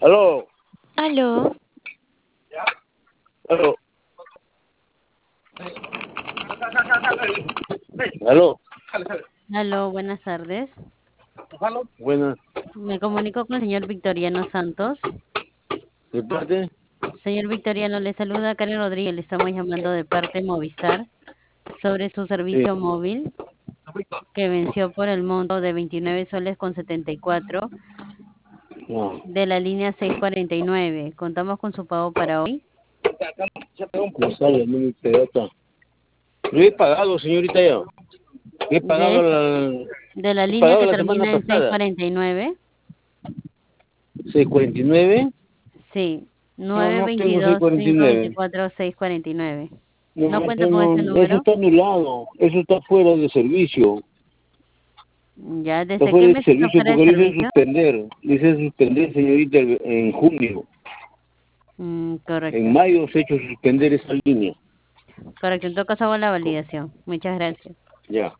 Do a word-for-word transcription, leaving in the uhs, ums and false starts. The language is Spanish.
Aló, Aló, aló, aló. aló, buenas tardes. Buenas, Me comunico con el señor Victoriano Santos. ¿de parte? Señor Victoriano, le saluda Karen Rodríguez, le estamos llamando de parte de Movistar sobre su Sí. servicio móvil que venció por el monto de veintinueve soles con setenta y cuatro No, de la línea seiscientos cuarenta y nueve. Contamos con su pago para hoy. no sale, no me pelota. Yo he pagado, señorita, ya. He De, pagado esa- la, de la he línea pagado que la semana termina en pasada. seiscientos cuarenta y nueve. seiscientos cuarenta y nueve. Sí, No, nueve no tengo veintidós cinco seiscientos cuarenta y nueve. veinticuatro seiscientos cuarenta y nueve. ¿No No, cuenta eso con ese no, eso número? está anulado. Eso está fuera de servicio. Ya, Está ¿desde qué fuera de mes está servicio fuera de porque lo hice servicio? suspender. Lo hice suspender, señorita, en junio. Mm, En correcto. mayo se ha hecho suspender esa línea. Correcto. En todo caso hago la validación. Muchas gracias. Ya.